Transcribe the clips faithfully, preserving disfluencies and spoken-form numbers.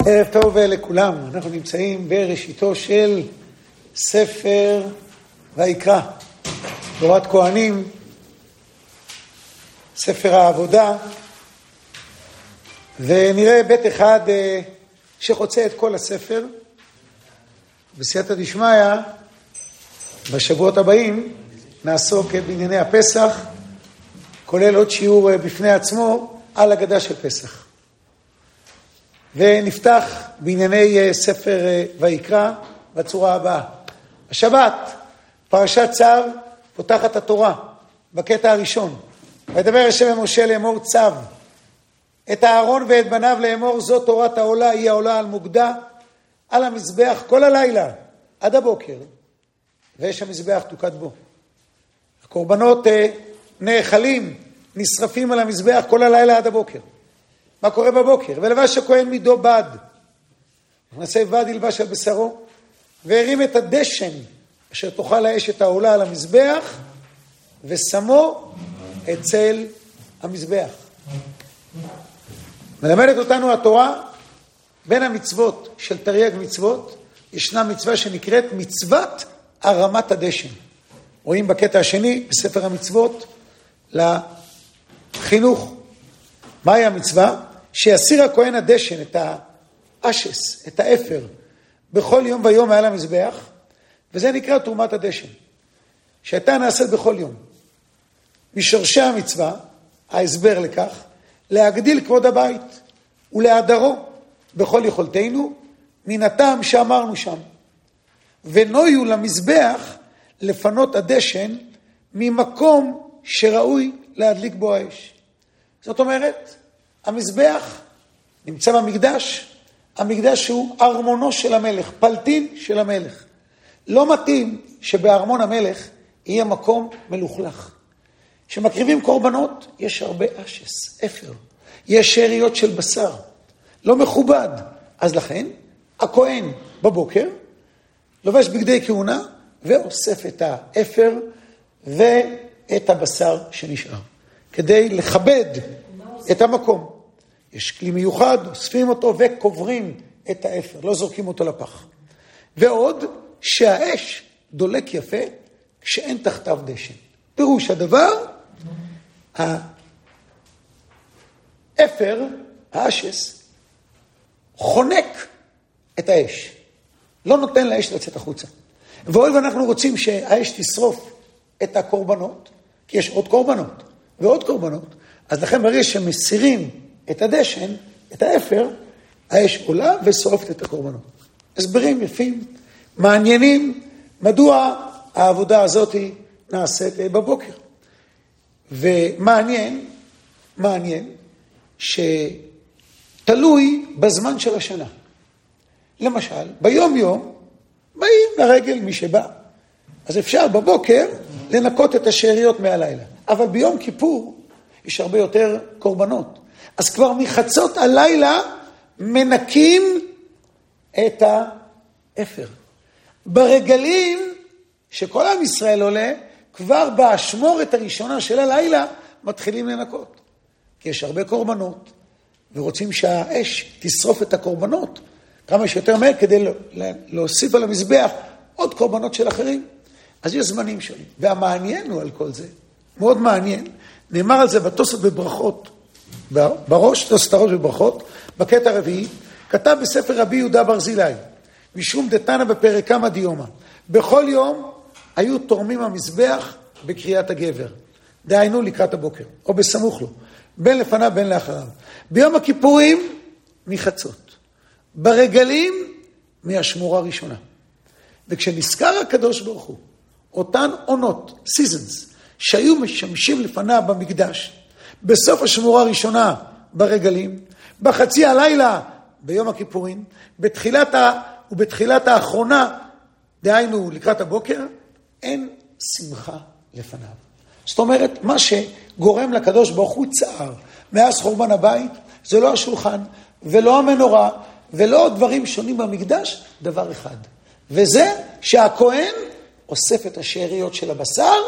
ערב טוב לכולם, אנחנו נמצאים בראשיתו של ספר ויקרא, תורת כהנים, ספר העבודה, ונראה בית אחד שחוצה את כל הספר. בסייעתא דשמיא, בשבועות הבאים נעסוק בענייני הפסח, כולל עוד שיעור בפני עצמו על הגדה של פסח. ונפתח בענייני ספר ויקרא בצורה הבאה. השבת, פרשת צו, פותחת התורה בקטע הראשון. וידבר השם אל משה לאמור צו, את אהרון ואת בניו לאמור, זו תורת העולה, היא העולה על מוקדה, על המזבח כל הלילה עד הבוקר, ויש המזבח תוקד בו. הקורבנות נאכלים, נשרפים על המזבח כל הלילה עד הבוקר. מה קורה בבוקר? ולבש הכהן מידו בד, נכנסי בד ילבש על בשרו, והרים את הדשן אשר תאכל האש את העולה על המזבח, ושמו אצל המזבח. מלמדת אותנו התורה, בין המצוות של תרי"ג מצוות, ישנה מצווה שנקראת מצוות הרמת הדשן. רואים בקטע השני בספר המצוות לחינוך. מהי המצווה? שיסיר הכהן הדשן, את האשס, את האפר, בכל יום ויום מעל המזבח, וזה נקרא תרומת הדשן, שהייתה נעשית בכל יום. משורשי המצווה, ההסבר לכך, להגדיל כבוד הבית ולהדרו בכל יכולתנו, מן הטעם שאמרנו שם. ונויו למזבח לפנות הדשן ממקום שראוי להדליק בו האש. זאת אומרת, המזבח נמצא במקדש, המקדש הוא ארמונו של המלך, פלטין של המלך. לא מתאים שבארמון המלך יהיה מקום מלוכלך. כשמקריבים קורבנות, יש הרבה אשס, אפר, יש שאריות של בשר, לא מכובד. אז לכן, הכהן בבוקר לובש בגדי כהונה, ואוסף את האפר ואת הבשר שנשאר, כדי לכבד את המקום. יש כלי מיוחד, אוספים אותו וקוברים את האפר, לא זורקים אותו לפח. ועוד שהאש דולק יפה כשאין תחתיו דשן. פירוש הדבר, האפר, האשס, חונק את האש, לא נותן לאש לצאת החוצה. והואיל ואנחנו רוצים שהאש תשרוף את הקורבנות, כי יש עוד קורבנות ועוד קורבנות, אז לכן ברגע שמסירים את הדשן, את האפר, האש עולה ושורפת את הקורבנות. הסברים יפים, מעניינים, מדוע העבודה הזאת נעשית בבוקר. ומעניין, מעניין, שתלוי בזמן של השנה. למשל, ביום יום, באים לרגל מי שבא. אז אפשר בבוקר לנקות את השאריות מהלילה. אבל ביום כיפור יש הרבה יותר קורבנות. אז כבר מחצות הלילה מנקים את האפר. ברגלים שכל עם ישראל עולה, כבר באשמורת הראשונה של הלילה מתחילים לנקות. כי יש הרבה קורבנות, ורוצים שהאש תשרוף את הקורבנות כמה שיותר מהר, כדי להוסיף על המזבח עוד קורבנות של אחרים. אז יש זמנים שונים. והמעניין הוא על כל זה, מאוד מעניין, נאמר על זה בתוספות בברכות, בראש, תוספות הראש בברכות, בקטע הרביעי, כתב בספר רבי יהודה ברזילי, משום דתנא בפרק כמה דיומא, בכל יום היו תורמים המזבח בקריאת הגבר, דהיינו לקראת הבוקר, או בסמוך לו, בין לפניו בין לאחריו. ביום הכיפורים מחצות, ברגלים מהשמורה הראשונה. וכשנזכר הקדוש ברוך הוא, אותן עונות, seasons, שהיו משמשים לפניו במקדש, בסוף השמורה הראשונה ברגלים, בחצי הלילה ביום הכיפורים, בתחילת ה... ובתחילת האחרונה, דהיינו לקראת הבוקר, אין שמחה לפניו. זאת אומרת, מה שגורם לקדוש ברוך הוא צער מאז חורבן הבית, זה לא השולחן ולא המנורה ולא דברים שונים במקדש, דבר אחד. וזה שהכהן אוסף את השאריות של הבשר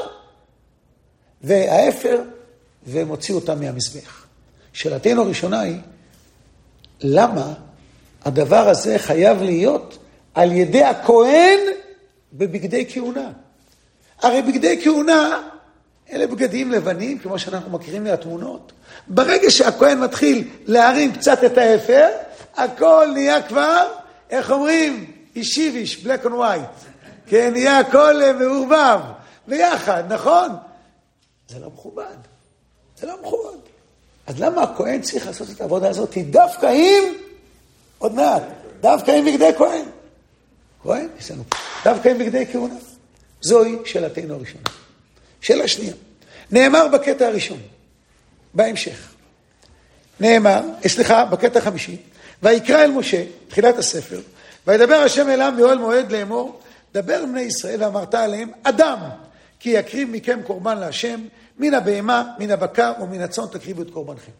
והאפר ומוציא אותם מהמזבח. שאלתנו הראשונה היא, למה הדבר הזה חייב להיות על ידי הכהן בבגדי כהונה. הרי בגדי כהונה, אלה בגדים לבנים, כמו שאנחנו מכירים מהתמונות. ברגע שהכהן מתחיל להרים קצת את האפר, הכל נהיה כבר, איך אומרים? אישיביש, black and white. כן, נהיה הכל מעורבב, ביחד, נכון? זה לא מכובד. זה לא מכובד. אז למה הכהן צריך לעשות את העבודה הזאת? דווקא עם, עוד מעט, דווקא עם בגדי כהן. כהן, יש לנו, דווקא עם בגדי כהונה. זוהי שאלתנו הראשונה. שאלה שנייה. נאמר בקטע הראשון, בהמשך. נאמר, סליחה, בקטע החמישי, ויקרא אל משה, תחילת הספר, וידבר השם אליו מאוהל מועד לאמור, דבר בני ישראל ואמרת עליהם, אדם, כי יקריב מכם קורבן להשם, מן הבהמה, מן הבקר ומן הצאן תקריבו את קורבנכם.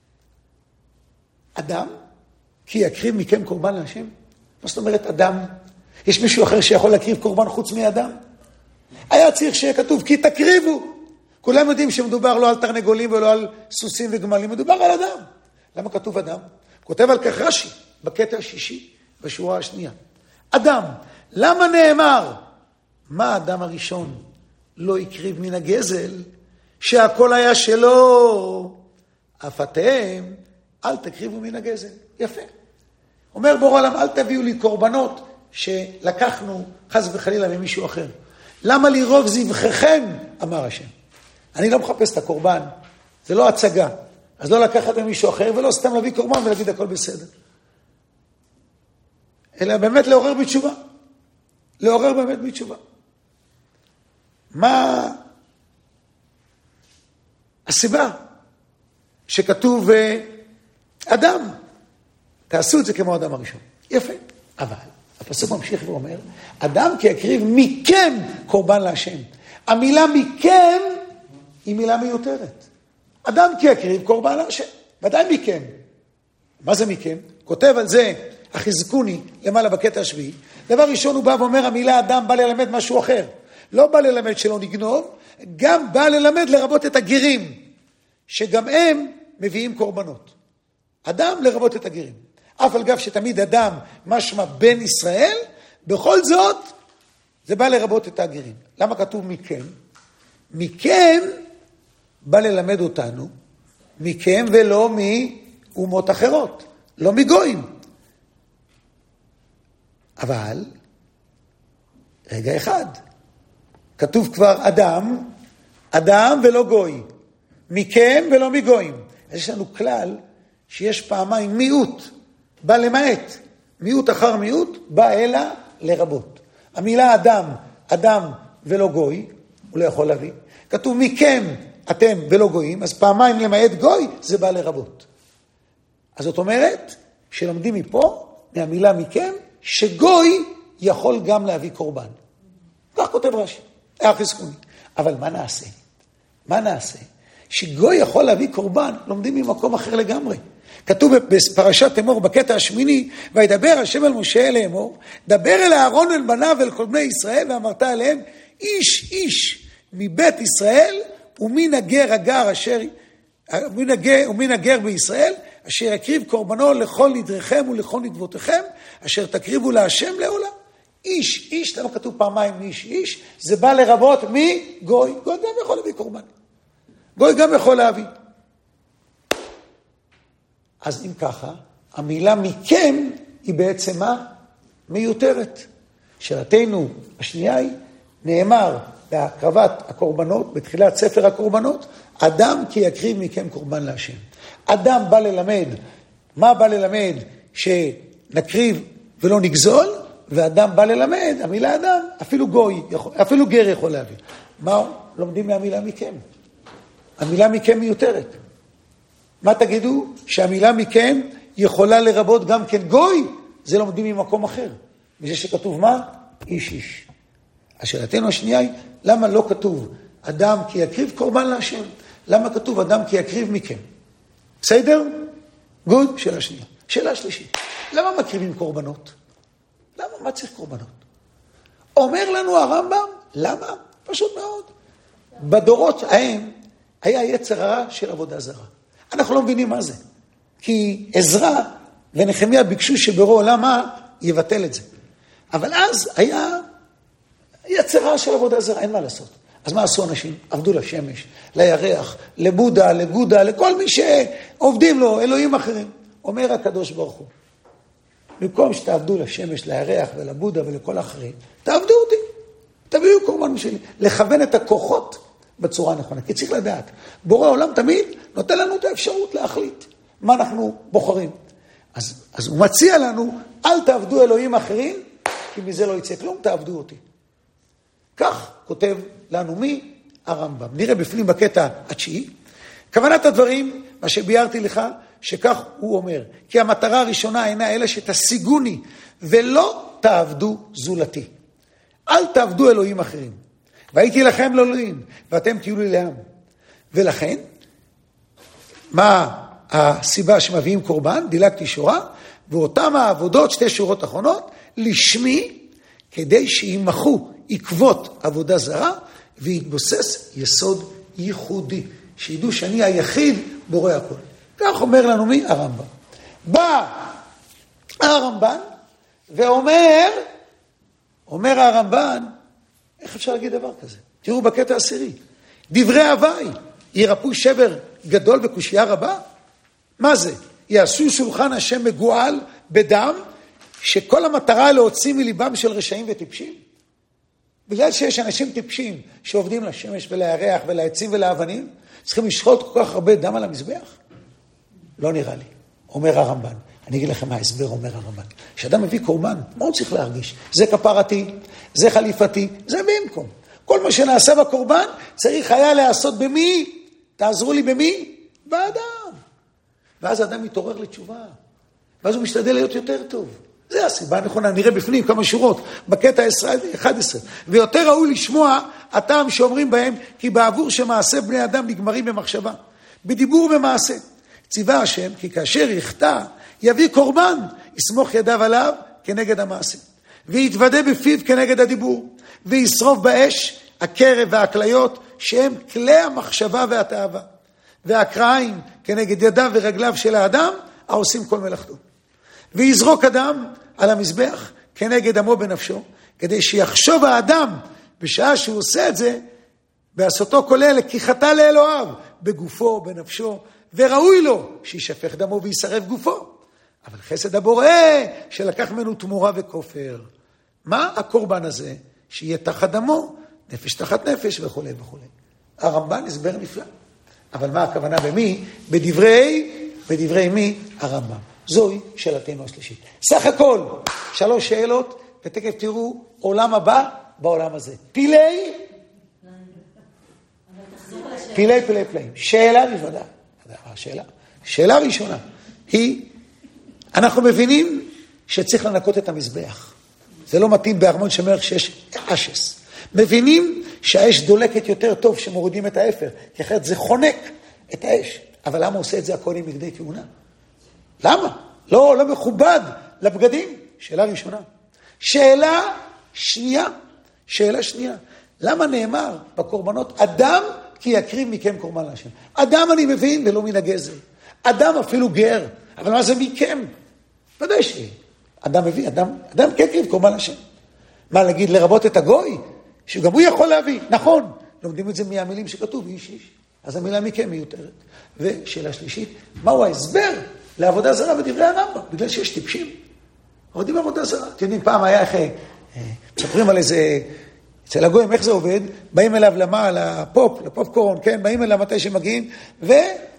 אדם, כי יקריב מכם קורבן להשם? מה זאת אומרת אדם? יש מישהו אחר שיכול להקריב קורבן חוץ מאדם? היה צריך שיהיה כתוב, כי תקריבו. כולם יודעים שמדובר לא על תרנגולים ולא על סוסים וגמלים, מדובר על אדם. למה כתוב אדם? כותב על כך רש"י, בקטע השישי, בשורה השנייה. אדם, למה נאמר? מה האדם הראשון לא הקריב מן הגזל, שהכל היה שלו, אף אתם, אל תקריבו מן הגזל. יפה. אומר בור עולם, אל תביאו לי קורבנות שלקחנו חס וחלילה ממישהו אחר. למה לרוב זבחיכם, אמר השם. אני לא מחפש את הקורבן, זה לא הצגה. אז לא לקחת ממישהו אחר ולא סתם להביא קורבן ולהגיד הכל בסדר. אלא באמת לעורר בתשובה. לעורר באמת בתשובה. מה הסיבה שכתוב אדם? תעשו את זה כמו האדם הראשון. יפה. אבל הפסוק ממשיך ואומר, אדם כי יקריב מכם קורבן להשם. המילה מכם היא מילה מיותרת. אדם כי יקריב קורבן להשם. ודאי מכם. מה זה מכם? כותב על זה החזקוני למעלה בקטע השביעי. דבר ראשון הוא בא ואומר, המילה אדם בא ללמד משהו אחר. לא בא ללמד שלא נגנוב, גם בא ללמד לרבות את הגרים, שגם הם מביאים קורבנות. אדם לרבות את הגרים. אף על גב שתמיד אדם משמע בן ישראל, בכל זאת זה בא לרבות את הגרים. למה כתוב מכם? מכם בא ללמד אותנו, מכם ולא מאומות אחרות, לא מגויים. אבל, רגע אחד, כתוב כבר אדם, אדם ולא גוי, מכם ולא מגויים. אז יש לנו כלל שיש פעמיים מיעוט, בא למעט, מיעוט אחר מיעוט, בא אלא לרבות. המילה אדם, אדם ולא גוי, הוא לא יכול להביא. כתוב מכם, אתם ולא גויים, אז פעמיים למעט גוי, זה בא לרבות. אז זאת אומרת, שלומדים מפה, מהמילה מכם, שגוי יכול גם להביא קורבן. כך כותב רש"י, החזקוני. אבל מה נעשה? מה נעשה? שגוי יכול להביא קורבן, לומדים ממקום אחר לגמרי. כתוב בפרשת אמור, בקטע השמיני, וידבר השם אל משה לאמור, דבר אל אהרון אל בניו ואל כל בני ישראל, ואמרת אליהם, איש איש מבית ישראל, ומן הגר הגר אשר, ומן הגר, ומן הגר בישראל, אשר יקריב קורבנו לכל נדריכם ולכל נדבותיכם, אשר תקריבו להשם לעולם. איש, איש, למה כתוב פעמיים איש, איש? זה בא לרבות מגוי. גוי גם יכול להביא קורבן. גוי גם יכול להביא. אז אם ככה, המילה מכם היא בעצם מה? מיותרת. שאלתנו השנייה היא, נאמר בהקרבת הקורבנות, בתחילת ספר הקורבנות, אדם כי יקריב מכם קורבן להשם. אדם בא ללמד, מה בא ללמד? שנקריב ולא נגזול, ואדם בא ללמד, המילה אדם, אפילו גוי, אפילו גר יכול להביא. מה לומדים מהמילה מכם? המילה מכם מיותרת. מה תגידו? שהמילה מכם יכולה לרבות גם כן גוי, זה לומדים ממקום אחר. וזה שכתוב מה? איש איש. השאלתנו השנייה היא, למה לא כתוב אדם כי יקריב קורבן להשם? למה כתוב אדם כי יקריב מכם? בסדר? גוד? שאלה שנייה. שאלה שלישית. למה מקריבים קורבנות? למה? מה צריך קורבנות? אומר לנו הרמב"ם, למה? פשוט מאוד. בדורות ההם היה יצר הרע של עבודה זרה. אנחנו לא מבינים מה זה. כי עזרא ונחמיה ביקשו שברוא עולם מה יבטל את זה. אבל אז היה יצרה של עבודה זרה, אין מה לעשות. אז מה עשו אנשים? עבדו לשמש, לירח, לבודה, לגודה, לכל מי שעובדים לו, אלוהים אחרים. אומר הקדוש ברוך הוא, במקום שתעבדו לשמש, לירח ולבודה ולכל האחרים, תעבדו אותי, תביאו קורבן משלי, לכוון את הכוחות בצורה הנכונה. כי צריך לדעת, בורא העולם תמיד נותן לנו את האפשרות להחליט מה אנחנו בוחרים. אז, אז הוא מציע לנו, אל תעבדו אלוהים אחרים, כי מזה לא יצא כלום, תעבדו אותי. כך כותב לנו מי? הרמב"ם. נראה בפנים בקטע התשיעי. כוונת הדברים, מה שביארתי לך, שכך הוא אומר, כי המטרה הראשונה אינה אלה שתשיגוני, ולא תעבדו זולתי. אל תעבדו אלוהים אחרים. והייתי לכם לאלוהים, ואתם תהיו לי לעם. ולכן, מה הסיבה שמביאים קורבן? דילגתי שורה, ואותם העבודות, שתי שורות אחרונות, לשמי, כדי שימחו עקבות עבודה זרה, ויתבוסס יסוד ייחודי. שידעו שאני היחיד בורא הכל. כך אומר לנו מי? הרמב"ם. בא הרמב"ן ואומר, אומר הרמב"ן, איך אפשר להגיד דבר כזה? תראו בקטע העשירי. דברי הוואי, ירפו שבר גדול וקושייה רבה? מה זה? יעשו שולחן השם מגועל בדם, שכל המטרה להוציא מליבם של רשעים וטיפשים? בגלל שיש אנשים טיפשים שעובדים לשמש ולירח ולעצים ולאבנים, צריכים לשחוט כל כך הרבה דם על המזבח? לא נראה לי, אומר הרמב"ן. אני אגיד לכם מה ההסבר, אומר הרמב"ן. כשאדם מביא קורבן, מה הוא צריך להרגיש? זה כפרתי, זה חליפתי, זה במקום. כל מה שנעשה בקורבן צריך היה לעשות במי? תעזרו לי במי? באדם. ואז האדם מתעורר לתשובה. ואז הוא משתדל להיות יותר טוב. זה הסיבה הנכונה, נראה בפנים כמה שורות, בקטע אחד עשר. ויותר ראוי לשמוע הטעם שאומרים בהם, כי בעבור שמעשה בני אדם נגמרים במחשבה, בדיבור ובמעשה. ציווה השם, כי כאשר יחטא, יביא קורבן, יסמוך ידיו עליו כנגד המעשה, ויתוודה בפיו כנגד הדיבור, וישרוף באש הקרב והכליות, שהם כלי המחשבה והתאווה, והקרעים כנגד ידיו ורגליו של האדם, העושים כל מלאכתו. ויזרוק אדם על המזבח כנגד עמו בנפשו, כדי שיחשוב האדם בשעה שהוא עושה את זה, בעשותו כולל כי חטא לאלוהיו, בגופו, בנפשו, וראוי לו שישפך דמו וישרף גופו. אבל חסד הבורא שלקח ממנו תמורה וכופר. מה הקורבן הזה? שיהיה תחת דמו, נפש תחת נפש וכו' וכו'. הרמב"ן הסבר נפלא. אבל מה הכוונה במי? בדברי, בדברי מי? הרמב"ם. זוהי שאלתנו השלישית. סך הכל, שלוש שאלות, ותכף תראו עולם הבא בעולם הזה. פילי, פילי פילי פלאים. שאלה ראשונה. השאלה, שאלה ראשונה היא, אנחנו מבינים שצריך לנקות את המזבח. זה לא מתאים בארמון שמלך שיש אשס. מבינים שהאש דולקת יותר טוב שמורידים את האפר, כי אחרת זה חונק את האש. אבל למה עושה את זה הכל עם בגדי כהונה? למה? לא, לא מכובד לבגדים. שאלה ראשונה. שאלה שנייה. שאלה שנייה. למה נאמר בקורבנות, אדם כי יקריב מכם קורבן להשם? אדם אני מבין ולא מן הגזל. אדם אפילו גר. אבל מה זה מכם? ודאי שאדם מביא, אדם, אדם כן יקריב קורבן להשם. מה להגיד, לרבות את הגוי? שגם הוא יכול להביא. נכון. לומדים את זה מהמילים שכתוב, איש איש. אז המילה מכם מיותרת. ושאלה שלישית, מהו ההסבר לעבודה זרה בדברי הרמב"ם? בגלל שיש טיפשים. עובדים בעבודה זרה. אתם יודעים, פעם היה איך, מספרים על איזה, אצל הגויים, איך זה עובד? באים אליו למה? לפופ, לפופקורן, כן? באים אליו מתי שמגיעים, ו...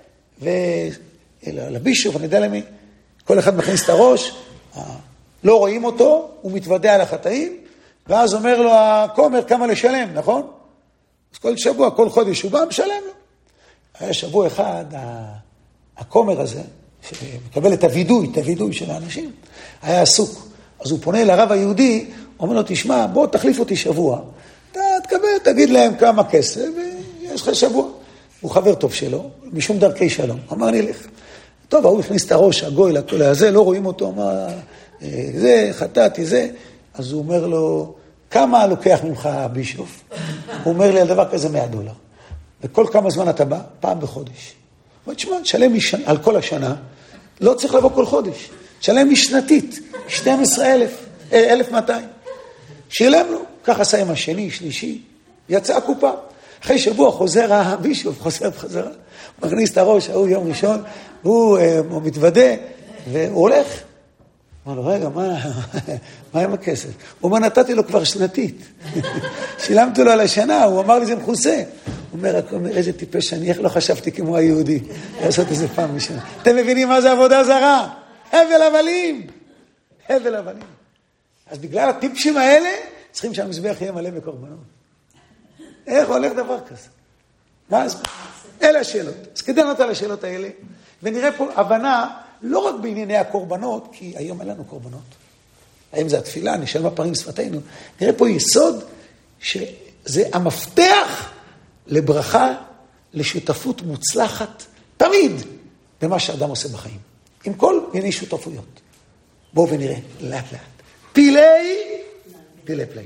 ולבישוף, אני יודע למי, כל אחד מכניס את הראש, לא רואים אותו, הוא מתוודע על החטאים, ואז אומר לו הכומר כמה לשלם, נכון? אז כל שבוע, כל חודש הוא בא, משלם לו. היה שבוע אחד, הכומר הזה, שמקבל את הוידוי, את הוידוי של האנשים, היה עסוק. אז הוא פונה לרב היהודי, אומר לו, תשמע, בוא תחליף אותי שבוע. אתה תקבל, תגיד להם כמה כסף, ויש לך שבוע. הוא חבר טוב שלו, משום דרכי שלום. אמר, אני אלך. טוב, הוא הכניס את הראש, הגוי, לכל הזה, לא רואים אותו, אמר, זה, חטאתי, זה. אז הוא אומר לו, כמה לוקח ממך הבישוף? הוא אומר לי, על דבר כזה מאה דולר. וכל כמה זמן אתה בא? פעם בחודש. הוא אומר, תשמע, תשלם לי על כל השנה, לא צריך לבוא כל חודש. שלם לי שנתית, שנים עשר אלף, אלף מאתיים. שילם לו, כך עשה עם השני, שלישי, יצא הקופה. אחרי שבוע חוזר הבישוף, חוזר בחזרה, מכניס את הראש, הוא יום ראשון, הוא הוא מתוודה, והוא הולך. אמר לו, רגע, מה, מה עם הכסף? הוא אומר, נתתי לו כבר שנתית. שילמתי לו על השנה, הוא אמר לי, זה מכוסה. הוא אומר, איזה טיפש אני, איך לא חשבתי כמו היהודי, לעשות איזה פעם בשנה. אתם מבינים מה זה עבודה זרה? הבל הבלים. הבל הבלים. אז בגלל הטיפשים האלה, צריכים שהמזבח יהיה מלא בקורבנות. איך הולך דבר כזה? מה אז? אלה השאלות. אז כדי לענות על השאלות האלה, ונראה פה הבנה, לא רק בענייני הקורבנות, כי היום אין לנו קורבנות. היום זה התפילה, נשאל בפרים שפתינו. נראה פה יסוד שזה המפתח לברכה, לשותפות מוצלחת, תמיד, במה שאדם עושה בחיים. עם כל מיני שותפויות. בואו ונראה, לאט לאט. פילי, פילי פלי.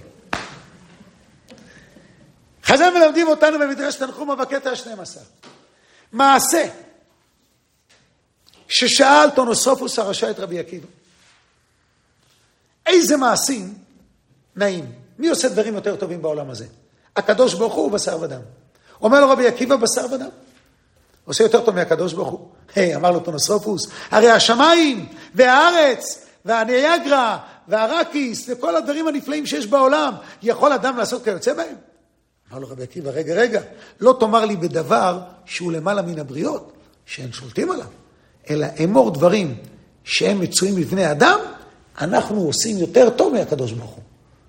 חז"ל מלמדים אותנו במדרש תנחומא בקטע ה-שנים עשר. מעשה ששאל טונוסופוס הרשע את רבי עקיבא. איזה מעשים נעים? מי עושה דברים יותר טובים בעולם הזה? הקדוש ברוך הוא בשר ודם. אומר לו רבי עקיבא בשר ודם. עושה יותר טוב מהקדוש ברוך הוא. היי, אמר לו טונוסופוס, הרי השמיים והארץ והניאגרה והרקיס וכל הדברים הנפלאים שיש בעולם, יכול אדם לעשות כיוצא בהם? אמר לו רבי עקיבא, רגע, רגע, לא תאמר לי בדבר שהוא למעלה מן הבריות, שהם שולטים עליו, אלא אמור דברים שהם מצויים בבני אדם, אנחנו עושים יותר טוב מהקדוש ברוך הוא.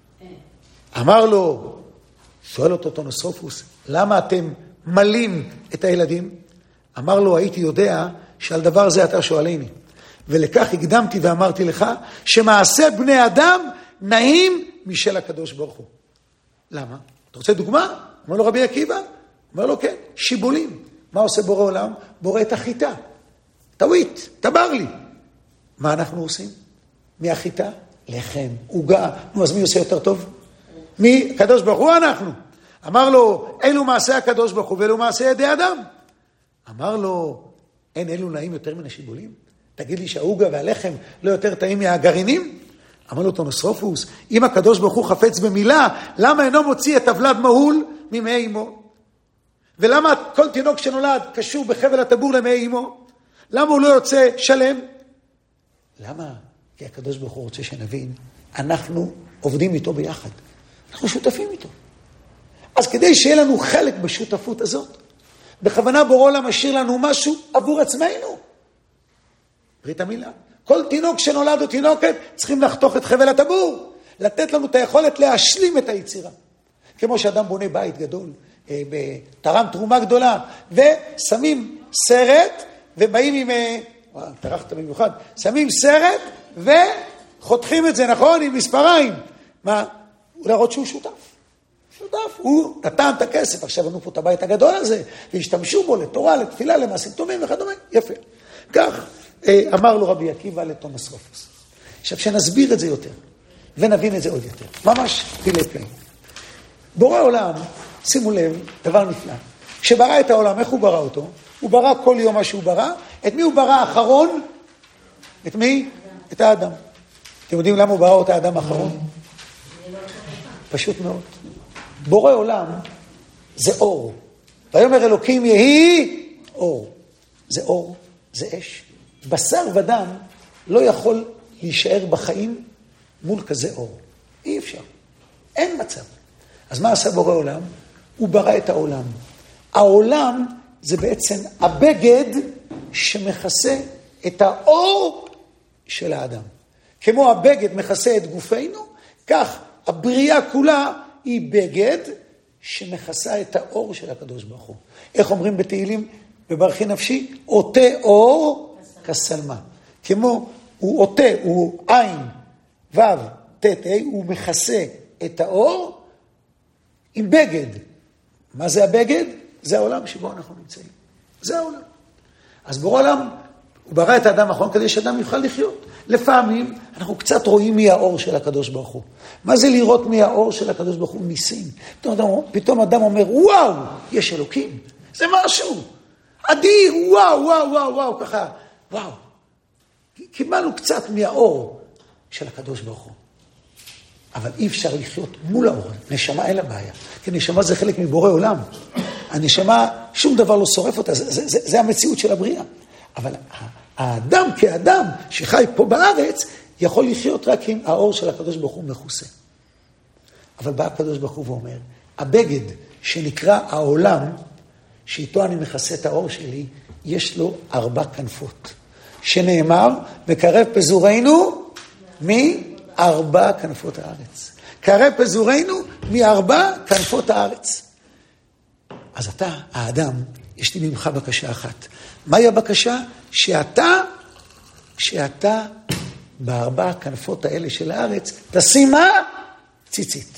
אמר לו, שואל אותו טונוסופוס, למה אתם מלים את הילדים? אמר לו, הייתי יודע שעל דבר זה אתה שואלני. ולכך הקדמתי ואמרתי לך, שמעשה בני אדם נעים משל הקדוש ברוך הוא. למה? אתה רוצה דוגמה? אומר לו רבי עקיבא, אומר לו כן, שיבולים. מה עושה בורא עולם? בורא את החיטה. טווית, טבר לי. מה אנחנו עושים? מהחיטה? לחם, עוגה. נו, אז מי עושה יותר טוב? מי? הקדוש ברוך הוא אנחנו. אמר לו, אלו מעשה הקדוש ברוך הוא ואלו מעשה ידי אדם. אמר לו, אין אלו נעים יותר מן השיבולים? תגיד לי שהעוגה והלחם לא יותר טעים מהגרעינים? אמר לו טונוסופוס, אם הקדוש ברוך הוא חפץ במילה, למה אינו מוציא את הבלד מהול ממאי אמו? ולמה כל תינוק שנולד קשור בחבל הטבור למאי אמו? למה הוא לא יוצא שלם? למה? כי הקדוש ברוך הוא רוצה שנבין, אנחנו עובדים איתו ביחד. אנחנו שותפים איתו. אז כדי שיהיה לנו חלק בשותפות הזאת, בכוונה בורא עולם משאיר לנו משהו עבור עצמנו. ברית המילה. כל תינוק שנולד או תינוקת צריכים לחתוך את חבל הטבור, לתת לנו את היכולת להשלים את היצירה. כמו שאדם בונה בית גדול, תרם תרומה גדולה, ושמים סרט, ובאים עם, וואו, תרחת במיוחד, שמים סרט, וחותכים את זה, נכון? עם מספריים. מה? הוא להראות שהוא שותף. שותף. הוא נתן את הכסף, עכשיו בנו פה את הבית הגדול הזה, והשתמשו בו לתורה, לתפילה, למעשים טובים וכדומה. יפה. כך אמר לו רבי עקיבא לטונוסופוס. עכשיו, שנסביר את זה יותר, ונבין את זה עוד יותר. ממש פילי פלאים. בורא עולם, שימו לב, דבר נפלא. כשברא את העולם, איך הוא ברא אותו? הוא ברא כל יום מה שהוא ברא. את מי הוא ברא האחרון? את מי? את האדם. אתם יודעים למה הוא ברא את האדם האחרון? פשוט מאוד. בורא עולם זה אור. ויאמר אלוקים יהי אור. זה אור, זה אש. בשר ודם לא יכול להישאר בחיים מול כזה אור. אי אפשר. אין מצב. אז מה עשה בורא עולם? הוא ברא את העולם. העולם זה בעצם הבגד שמכסה את האור של האדם. כמו הבגד מכסה את גופנו, כך הבריאה כולה היא בגד שמכסה את האור של הקדוש ברוך הוא. איך אומרים בתהילים בברכי נפשי? עוטה אור כסלמה. כמו הוא עוטה, הוא עין, וו, תת, הוא מכסה את האור עם בגד. מה זה הבגד? זה העולם שבו אנחנו נמצאים. זה העולם. אז בורא עולם, הוא ברא את האדם האחרון כדי שאדם יוכל לחיות. לפעמים אנחנו קצת רואים מי האור של הקדוש ברוך הוא. מה זה לראות מי האור של הקדוש ברוך הוא? ניסים. פתאום אדם, פתאום אדם אומר, וואו, יש אלוקים. זה משהו. אדיר, וואו, וואו, וואו, וואו, ככה. וואו. קיבלנו קצת מהאור של הקדוש ברוך הוא. אבל אי אפשר לחיות מול האור. נשמה אין לה בעיה. כי נשמה זה חלק מבורא עולם. הנשמה, שום דבר לא שורף אותה. זה, זה, זה, זה המציאות של הבריאה. אבל האדם כאדם שחי פה בארץ, יכול לחיות רק עם האור של הקדוש ברוך הוא מכוסה. אבל בא הקדוש ברוך הוא ואומר, הבגד שנקרא העולם, שאיתו אני מכסה את האור שלי, יש לו ארבע כנפות. שנאמר, וקרב פזורינו מארבע כנפות הארץ. קרב פזורינו מארבע כנפות הארץ. אז אתה, האדם, יש לי ממך בקשה אחת. מהי הבקשה? שאתה, שאתה בארבע הכנפות האלה של הארץ, תשים מה? ציצית.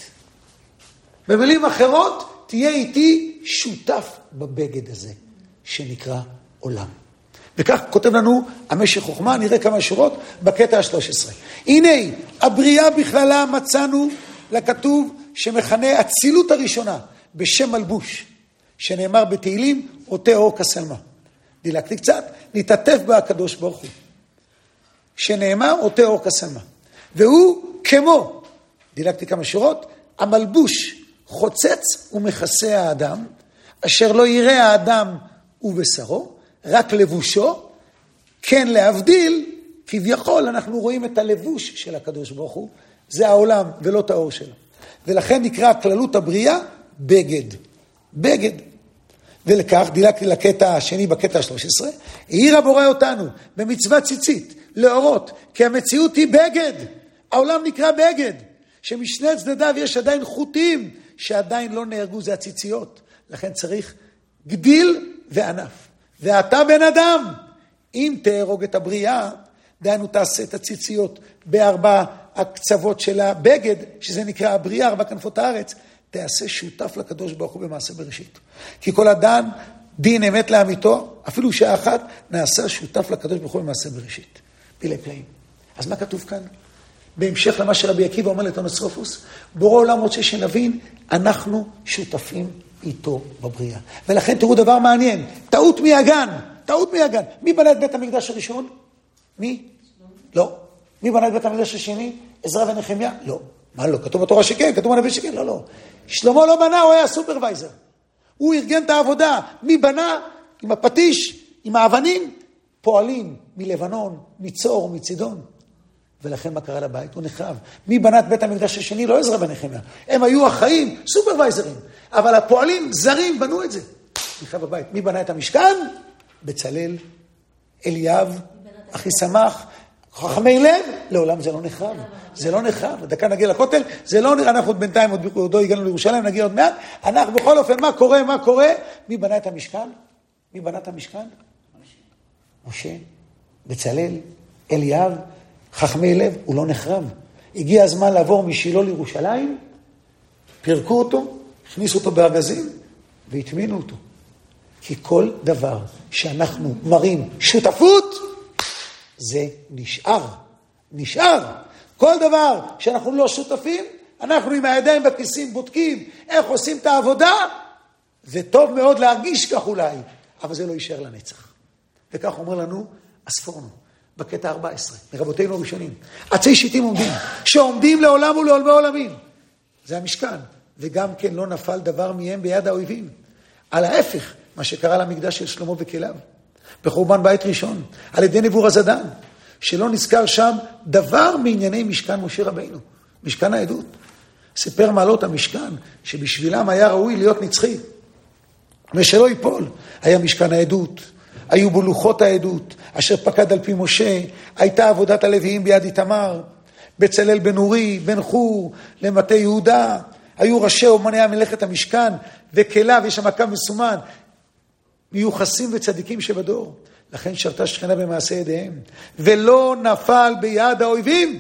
במילים אחרות, תהיה איתי שותף בבגד הזה, שנקרא עולם. וכך כותב לנו המשך חוכמה, נראה כמה שורות בקטע ה-שלוש עשרה. הנה, הבריאה בכללה מצאנו לכתוב שמכנה הצילות הראשונה בשם מלבוש, שנאמר בתהילים, עוטה אור כסלמה. דילגתי קצת, נתעטף בה הקדוש ברוך הוא. שנאמר, עוטה אור כסלמה. והוא כמו, דילגתי כמה שורות, המלבוש חוצץ ומכסה האדם, אשר לא יראה האדם ובשרו, רק לבושו, כן להבדיל, כביכול אנחנו רואים את הלבוש של הקדוש ברוך הוא, זה העולם ולא את האור שלו. ולכן נקרא כללות הבריאה בגד. בגד. ולכך דילגתי לקטע השני בקטע ה-שלוש עשרה, העיר הבורא אותנו במצוות ציצית, להורות, כי המציאות היא בגד. העולם נקרא בגד, שמשני צדדיו יש עדיין חוטים, שעדיין לא נהרגו, זה הציציות. לכן צריך גדיל וענף. ואתה בן אדם, אם תהרוג את הבריאה, דיינו תעשה את הציציות בארבע הקצוות של הבגד, שזה נקרא הבריאה, ארבע כנפות הארץ, תעשה שותף לקדוש ברוך הוא במעשה בראשית. כי כל אדם דין אמת לאמיתו, אפילו שעה אחת, נעשה שותף לקדוש ברוך הוא במעשה בראשית. פילי פלאים. אז מה כתוב כאן? בהמשך למה שרבי עקיבא אומר לתונוס רופוס, בורא עולם רוצה שנבין, אנחנו שותפים איתו בבריאה. ולכן תראו דבר מעניין, טעות מהגן, טעות מהגן. מי בנה את בית המקדש הראשון? מי? לא. מי בנה את בית המקדש השני? עזרא ונחמיה? לא. מה לא? כתוב בתורה שכן, כתוב בנביא שכן? לא, לא. שלמה לא בנה, הוא היה סופרוויזר. הוא ארגן את העבודה. מי בנה? עם הפטיש, עם האבנים, פועלים מלבנון, מצור, מצידון. ולכן מה קרה לבית? הוא נחרב. מי בנה את בית המקדש השני? לא עזרא ונחמיה. הם היו החיים, סופרוויזרים. אבל הפועלים זרים בנו את זה. נחרב הבית. מי בנה את המשכן? בצלאל, אליאב, אחי שמח, חכמי לב. לעולם זה לא נחרב. זה לא נחרב. דקה נגיע לכותל, זה לא נראה, אנחנו בינתיים עוד לא הגענו לירושלים, נגיע עוד מעט. אנחנו בכל אופן, מה קורה, מה קורה? מי בנה את המשכן? מי בנה את המשכן? משה, בצלאל, אליאב, חכמי לב, הוא לא נחרב. הגיע הזמן לעבור משילה לירושלים, פירקו אותו, הכניסו אותו בארגזים, והטמינו אותו. כי כל דבר שאנחנו מראים שותפות, זה נשאר. נשאר. כל דבר שאנחנו לא שותפים, אנחנו עם הידיים בכיסים בודקים איך עושים את העבודה, זה טוב מאוד להרגיש כך אולי, אבל זה לא יישאר לנצח. וכך אומר לנו הספורנו. בקטע ארבע עשרה, מרבותינו הראשונים. עצי שיטים עומדים, שעומדים לעולם ולעולמי עולמים. זה המשכן, וגם כן לא נפל דבר מהם ביד האויבים. על ההפך, מה שקרה למקדש של שלמה וכליו, בחורבן בית ראשון, על ידי נבוזראדן, שלא נזכר שם דבר מענייני משכן משה רבינו, משכן העדות. סיפר מעלות המשכן, שבשבילם היה ראוי להיות נצחי, ושלא ייפול. היה משכן העדות, היו בו לוחות העדות, אשר פקד על פי משה, הייתה עבודת הלוויים ביד איתמר, בצלאל בן אורי, בן חור, למטה יהודה, היו ראשי אומני המלאכת המשכן, וכליו, יש שם קו מסומן, מיוחסים וצדיקים שבדור. לכן שרתה שכנה במעשה ידיהם, ולא נפל ביד האויבים.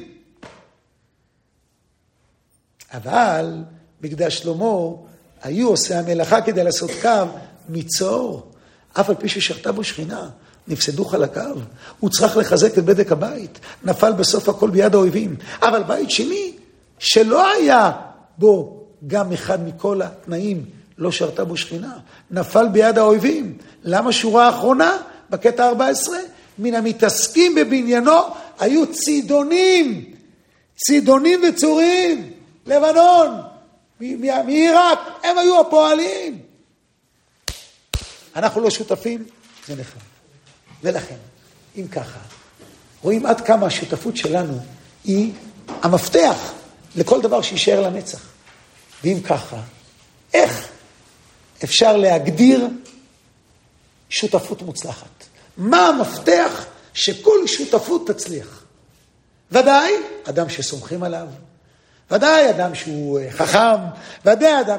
אבל מקדש שלמה, היו עושה המלאכה כדי לעשות קו מצור, אף על פי ששרתה בו שכינה, נפסדו חלקיו, הוא צריך לחזק את בדק הבית, נפל בסוף הכל ביד האויבים. אבל בית שני, שלא היה בו גם אחד מכל התנאים, לא שרתה בו שכינה, נפל ביד האויבים. למה שורה האחרונה, בקטע ארבע עשרה? מן המתעסקים בבניינו היו צידונים, צידונים וצורים, לבנון, מעיראק, הם היו הפועלים. אנחנו לא שותפים, זה נכון. ולכן, אם ככה, רואים עד כמה השותפות שלנו היא המפתח לכל דבר שישאר לנצח. ואם ככה, איך אפשר להגדיר שותפות מוצלחת? מה המפתח שכל שותפות תצליח? ודאי, אדם שסומכים עליו, ודאי אדם שהוא חכם, ודאי אדם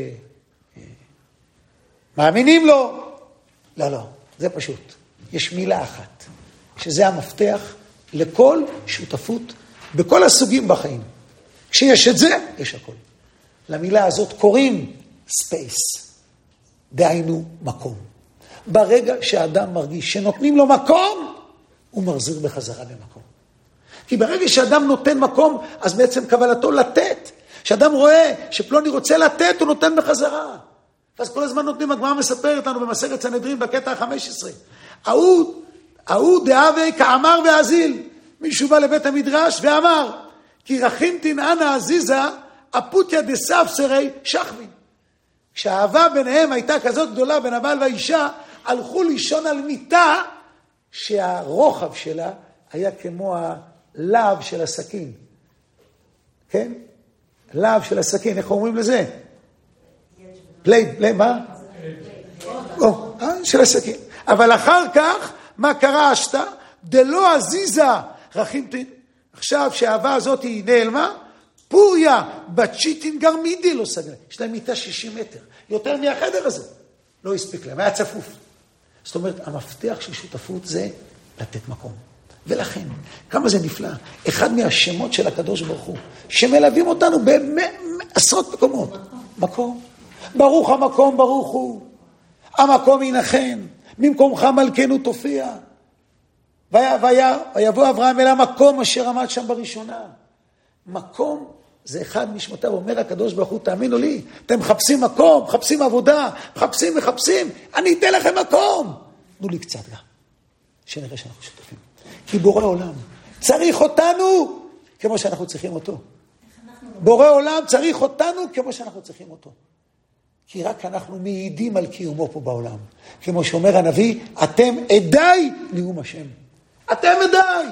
שמאמינים לו. לא, לא, זה פשוט. יש מילה אחת, שזה המפתח לכל שותפות, בכל הסוגים בחיים. כשיש את זה, יש הכל. למילה הזאת קוראים space, דהיינו מקום. ברגע שהאדם מרגיש שנותנים לו מקום, הוא מחזיר בחזרה במקום. כי ברגע שאדם נותן מקום, אז בעצם קבלתו לתת. כשאדם רואה שפלוני רוצה לתת, הוא נותן בחזרה. אז כל הזמן נותנים, הגמרא מספרת לנו במסכת סנהדרין בקטע ה-חמש עשרה. ההוא, ההוא דאבי כאמר ואזיל. מישהו בא לבית המדרש ואמר, כי רחים תנענה עזיזה, אפוטיה דספסרי שכבין. כשהאהבה ביניהם הייתה כזאת גדולה בין הבעל והאישה, הלכו לישון על מיטה שהרוחב שלה היה כמו הלהב של הסכין. כן? להב של הסכין, איך אומרים לזה? פלייד, פלייד, מה? או, של הסכין. אבל אחר כך, מה קרה השתה? דלא עזיזה רחימתין. עכשיו שהאהבה הזאת היא נעלמה, פוריה, בצ'יטין גרמידי לא סגרה. יש להם מיטה שישים מטר, יותר מהחדר הזה. לא הספיק להם, היה צפוף. זאת אומרת, המפתח של שותפות זה לתת מקום. ולכן, כמה זה נפלא. אחד מהשמות של הקדוש ברוך הוא, שמלווים אותנו בעשרות מקומות. מקום. ברוך המקום, ברוך הוא. המקום ינחן. ממקומך מלכנו תופיע. ויבוא אברהם אל המקום אשר עמד שם בראשונה. מקום זה אחד משמותיו. אומר הקדוש ברוך הוא, תאמינו לי, אתם מחפשים מקום, מחפשים עבודה, מחפשים, מחפשים, אני אתן לכם מקום. תנו לי קצת גם, שנראה שאנחנו שותפים. כי בורא עולם צריך אותנו כמו שאנחנו צריכים אותו. בורא עולם צריך אותנו כמו שאנחנו צריכים אותו. כי רק אנחנו מעידים על קיומו פה בעולם. כמו שאומר הנביא, אתם עדיי נאום השם. אתם עדיי.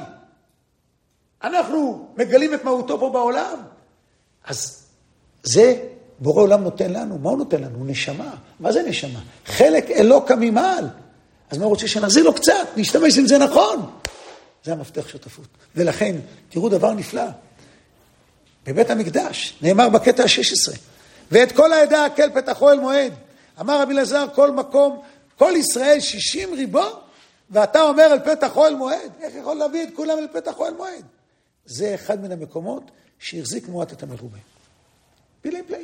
אנחנו מגלים את מהותו פה בעולם. אז זה בורא עולם נותן לנו. מה הוא נותן לנו? נשמה. מה זה נשמה? חלק אלוקה ממעל. אז מה הוא רוצה שנחזיר לו קצת? נשתמש עם זה נכון. זה המפתח שותפות. ולכן, תראו דבר נפלא. בבית המקדש, נאמר בקטע ה-שש עשרה, ואת כל העדה הקל פתח אוהל מועד. אמר רבי אלעזר, כל מקום, כל ישראל שישים ריבו, ואתה אומר אל פתח אוהל מועד. איך יכול להביא את כולם אל פתח אוהל מועד? זה אחד מן המקומות שהחזיק מועט את המרובה. פילי פלאים.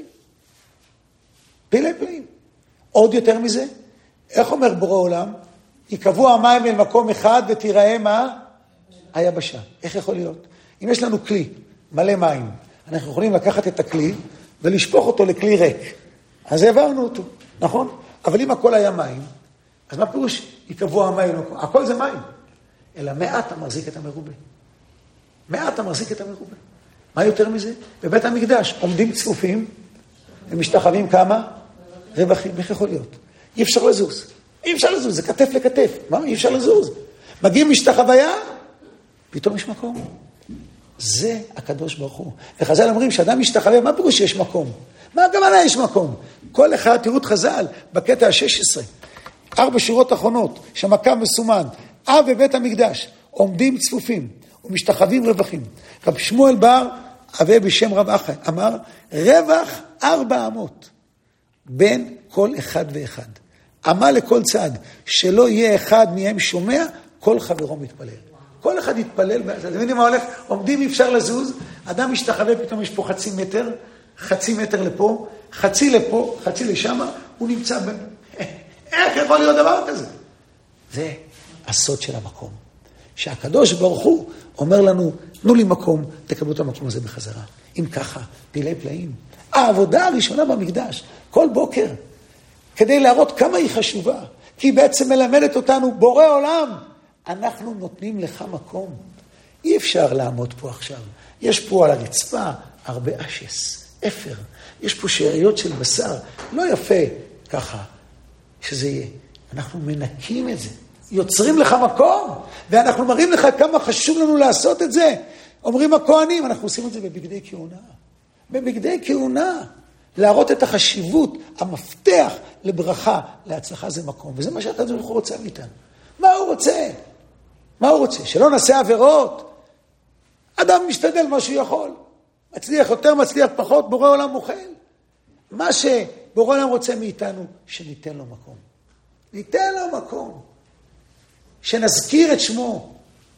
פילי פלאים. עוד יותר מזה, איך אומר בורא עולם? יקבעו המים אל מקום אחד ותיראה מה? היבשה. איך יכול להיות? אם יש לנו כלי מלא מים, אנחנו יכולים לקחת את הכלי ולשפוך אותו לכלי ריק. אז העברנו אותו, נכון? אבל אם הכל היה מים, אז מה פירוש? יקבעו המים, הכל זה מים. אלא מעט המחזיק את המרובה. מעט המחזיק את המרובה. מה יותר מזה? בבית המקדש עומדים צפופים, ומשתחווים כמה? רווחים. איך יכול להיות? אי אפשר לזוז. אי אפשר לזוז, זה כתף לכתף. מה? אי אפשר לזוז. מגיעים משתחוויה, פתאום יש מקום. זה הקדוש ברוך הוא. וחז"ל אומרים שאדם משתחווה, מה פירוש שיש מקום? מה הכוונה יש מקום? כל אחד, תראו את חז"ל, בקטע ה-שש עשרה, ארבע שורות אחרונות, שהמקם מסומן, אב בבית המקדש, עומדים צפופים, ומשתחווים רווחים. רב שמואל בר, אבה בשם רב אחי, אמר, רווח ארבע אמות, בין כל אחד ואחד. אמה לכל צד, שלא יהיה אחד מהם שומע, כל חברו מתפלל. כל אחד יתפלל, אתם יודעים מה הולך? עומדים, אי אפשר לזוז, אדם משתחווה, פתאום יש פה חצי מטר, חצי מטר לפה, חצי לפה, חצי לשם, הוא נמצא ב... איך יכול להיות דבר כזה? זה הסוד של המקום. שהקדוש ברוך הוא אומר לנו, תנו לי מקום, תקבלו את המקום הזה בחזרה. אם ככה, פילי פלאים. העבודה הראשונה במקדש, כל בוקר, כדי להראות כמה היא חשובה, כי היא בעצם מלמדת אותנו, בורא עולם, אנחנו נותנים לך מקום. אי אפשר לעמוד פה עכשיו. יש פה על הרצפה הרבה אשס, אפר. יש פה שאריות של בשר. לא יפה ככה שזה יהיה. אנחנו מנקים את זה. יוצרים לך מקום. ואנחנו מראים לך כמה חשוב לנו לעשות את זה. אומרים הכהנים, אנחנו עושים את זה בבגדי כהונה. בבגדי כהונה. להראות את החשיבות, המפתח לברכה, להצלחה זה מקום. וזה מה שאתה רוצה מאיתנו. מה הוא רוצה? מה הוא רוצה? שלא נעשה עבירות. אדם משתדל מה שהוא יכול. מצליח יותר, מצליח פחות, בורא עולם מוכל. מה שבורא עולם רוצה מאיתנו, שניתן לו מקום. ניתן לו מקום. שנזכיר את שמו.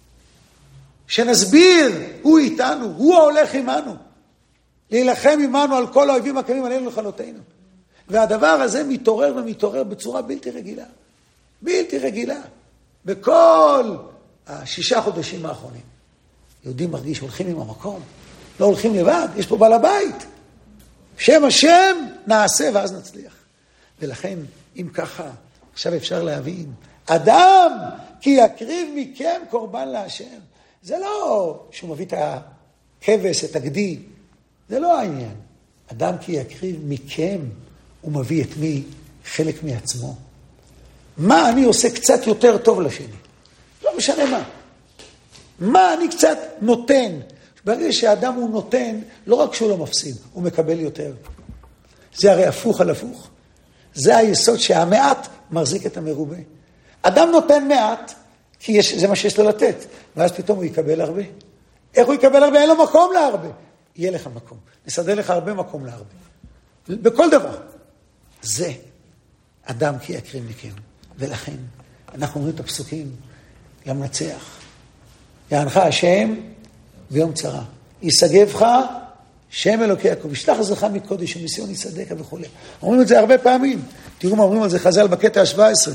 שנסביר, הוא איתנו, הוא ההולך עמנו. להילחם עמנו על כל האויבים הקמים עלינו לכלותנו. והדבר הזה מתעורר ומתעורר בצורה בלתי רגילה. בלתי רגילה. בכל השישה חודשים האחרונים. יהודים מרגיש, הולכים עם המקום. לא הולכים לבד, יש פה בעל הבית. שם השם נעשה ואז נצליח. ולכן, אם ככה, עכשיו אפשר להבין, אדם כי יקריב מכם קורבן להשם. זה לא שהוא מביא את הכבש, את הגדי. זה לא העניין. אדם כי יקריב מכם, הוא מביא את מי? חלק מעצמו. מה אני עושה קצת יותר טוב לשני? לא משנה מה. מה אני קצת נותן? ברגע שהאדם הוא נותן, לא רק שהוא לא מפסיד, הוא מקבל יותר. זה הרי הפוך על הפוך. זה היסוד שהמעט מחזיק את המרובה. אדם נותן מעט, כי יש, זה מה שיש לו לתת, ואז פתאום הוא יקבל הרבה. איך הוא יקבל הרבה? אין לו מקום להרבה. יהיה לך מקום. נסדר לך הרבה מקום להרבה. בכל דבר. זה אדם כי יקריב מכם. ולכן אנחנו אומרים את הפסוקים, למנצח. יענך השם ביום צרה. יסגבך שם אלוקי יעקב. ישלח עזרך מקודש ומציון יסעדך וכו'. אומרים את זה הרבה פעמים. תראו מה אומרים על זה חז"ל בקטע ה-שבע עשרה.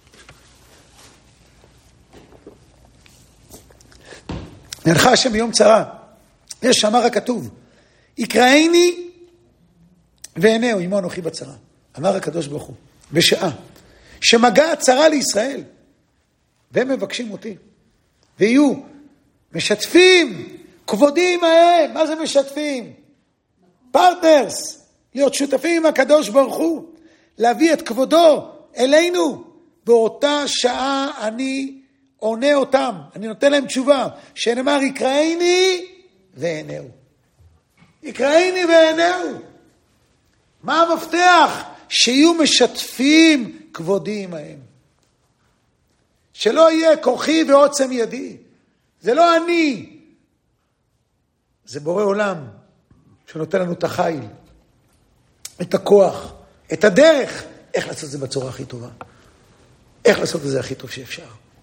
יענך השם ביום צרה. יש שמר הכתוב. יקראני ועינהו עמו אנוכי בצרה. אמר הקדוש ברוך הוא. בשעה שמגע הצרה לישראל. והם מבקשים אותי. ויהיו משתפים, כבודים מהם. מה זה משתפים? פרטנרס. להיות שותפים עם הקדוש ברוך הוא. להביא את כבודו אלינו. באותה שעה אני עונה אותם. אני נותן להם תשובה. שנאמר יקראני ועינהו. יקראני ועינהו. מה המפתח? שיהיו משתפים כבודי עמהם. שלא יהיה כוחי ועוצם ידי. זה לא אני. זה בורא עולם שנותן לנו את החיל, את הכוח, את הדרך. איך לעשות את זה בצורה הכי טובה? איך לעשות את זה הכי טוב שאפשר?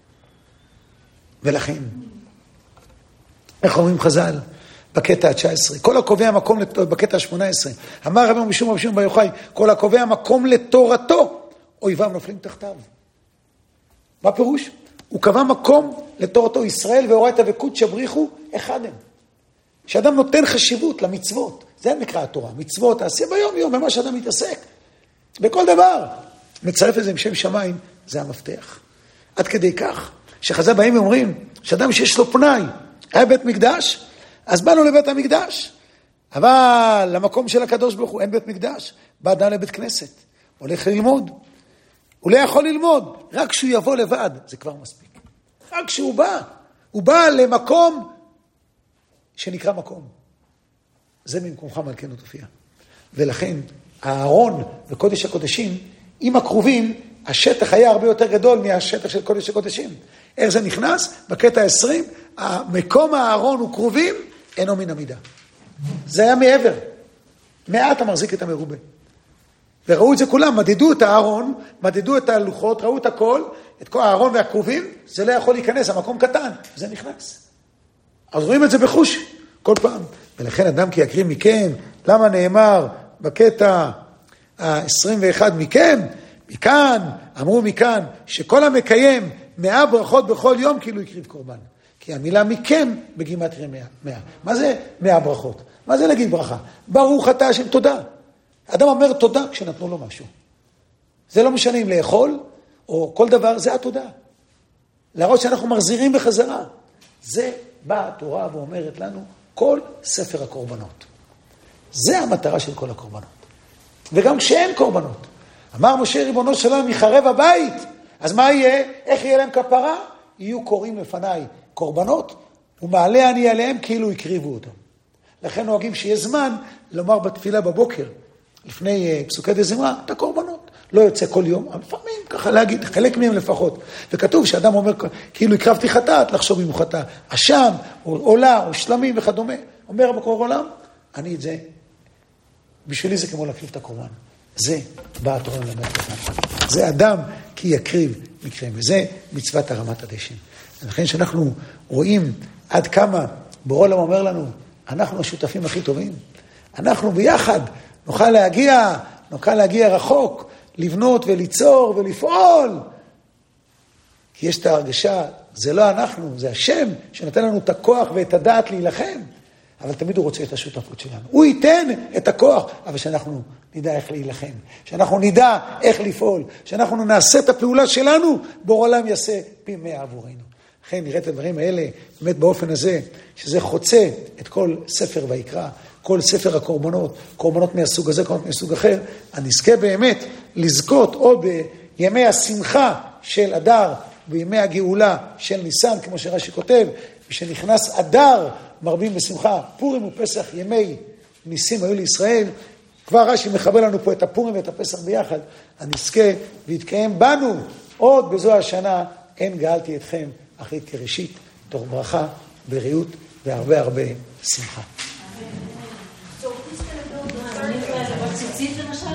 ולכן, איך אומרים חז"ל? בקטע ה-תשע עשרה. כל הקובע מקום, בקטע ה-שמונה עשרה. אמר רבי משום רבי שמעון בר יוחאי, כל הקובע מקום לתורתו, אויביו נופלים תחתיו. מה פירוש? הוא קבע מקום לתורתו. ישראל ואורייתא וקודשא בריחו אחד הם. שאדם נותן חשיבות למצוות. זה נקרא התורה. מצוות תעשה ביום יום, במה שאדם מתעסק. בכל דבר. מצרף לזה עם שם שמיים, זה המפתח. עד כדי כך, שחז"ל באים ואומרים, שאדם שיש לו פנאי, היה בית מקדש, אז באנו לבית המקדש. אבל למקום של הקדוש ברוך הוא אין בית מקדש. בא אדם לבית כנסת, הולך ללמוד. הוא לא יכול ללמוד, רק כשהוא יבוא לבד, זה כבר מספיק. רק כשהוא בא, הוא בא למקום שנקרא מקום. זה ממקומך מלכנו תופיע. ולכן, הארון וקודש הקודשים, עם הקרובים, השטח היה הרבה יותר גדול מהשטח של קודש הקודשים. איך זה נכנס? בקטע עשרים, מקום הארון וקרובים, אינו מן המידה. זה היה מעבר. מעט המחזיק את המרובה. וראו את זה כולם, מדדו את הארון, מדדו את הלוחות, ראו את הכל, את כל הארון והקרובים, זה לא יכול להיכנס, המקום קטן, זה נכנס. אז רואים את זה בחוש, כל פעם. ולכן אדם כי יקריב מכם, למה נאמר בקטע ה-עשרים ואחת מכם, מכאן, אמרו מכאן, שכל המקיים מאה ברכות בכל יום, כאילו יקריב קורבן. כי המילה מכם בגימטריה מאה. מאה. מה זה מאה ברכות? מה זה להגיד ברכה? ברוך אתה השם, תודה. אדם אומר תודה כשנתנו לו משהו. זה לא משנה אם לאכול, או כל דבר, זה התודה. להראות שאנחנו מחזירים בחזרה. זה באה התורה ואומרת לנו, כל ספר הקורבנות. זה המטרה של כל הקורבנות. וגם כשאין קורבנות. אמר משה ריבונו של עולם, יחרב הבית. אז מה יהיה? איך יהיה להם כפרה? יהיו קוראים לפניי קורבנות, ומעלה אני עליהם כאילו הקריבו אותם. לכן נוהגים שיהיה זמן לומר בתפילה בבוקר, לפני פסוקי דזמרה, את הקורבנות. לא יוצא כל יום, אבל לפעמים ככה להגיד, חלק מהם לפחות. וכתוב שאדם אומר, כאילו הקרבתי חטאת, לחשוב אם הוא חטא. אשם, או עולה, או שלמים וכדומה. אומר בקור עולם, אני את זה, בשבילי זה כמו להקריב את הקורבן. זה בא התורה ללמד אותנו. זה אדם כי יקריב מקרה, וזה מצוות הרמת הדשן. לכן שאנחנו רואים עד כמה בורא עולם אומר לנו, אנחנו השותפים הכי טובים. אנחנו ביחד נוכל להגיע, נוכל להגיע רחוק, לבנות וליצור ולפעול. כי יש את ההרגשה, זה לא אנחנו, זה השם שנתן לנו את הכוח ואת הדעת להילחם. אבל תמיד הוא רוצה את השותפות שלנו. הוא ייתן את הכוח, אבל שאנחנו נדע איך להילחם, שאנחנו נדע איך לפעול, שאנחנו נעשה את הפעולה שלנו, בורא עולם יעשה פי מאה עבורנו. לכן נראה את הדברים האלה, באמת באופן הזה, שזה חוצה את כל ספר ויקרא, כל ספר הקורבנות, קורבנות מהסוג הזה, קורבנות מהסוג אחר, הנזכה באמת לזכות עוד בימי השמחה של אדר, בימי הגאולה של ניסן, כמו שרש"י כותב, ושנכנס אדר מרבים בשמחה, פורים ופסח, ימי ניסים היו לישראל, כבר רש"י מחבר לנו פה את הפורים ואת הפסח ביחד, הנזכה והתקיים בנו עוד בזו השנה, אין גאלתי אתכם אחרית כראשית, תוך ברכה, בריאות והרבה הרבה שמחה.